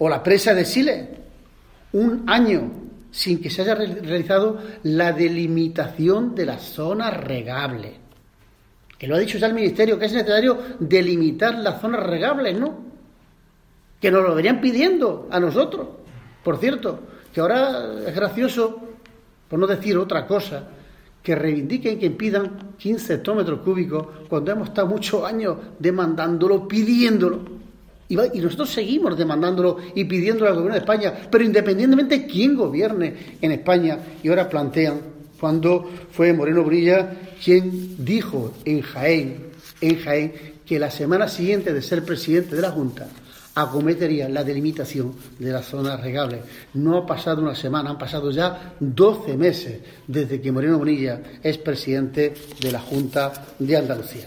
O la presa de Siles, un año sin que se haya realizado la delimitación de las zonas regables. Que lo ha dicho ya el Ministerio, que es necesario delimitar las zonas regables, ¿no? Que nos lo venían pidiendo a nosotros. Por cierto, que ahora es gracioso, por no decir otra cosa, que reivindiquen que pidan 15 hectómetros cúbicos cuando hemos estado muchos años demandándolo, pidiéndolo. Y nosotros seguimos demandándolo y pidiéndolo al gobierno de España, pero independientemente de quién gobierne en España. Y ahora plantean, cuando fue Moreno Bonilla quien dijo en Jaén, que la semana siguiente de ser presidente de la Junta acometería la delimitación de las zonas regables. No ha pasado una semana, han pasado ya 12 meses desde que Moreno Bonilla es presidente de la Junta de Andalucía.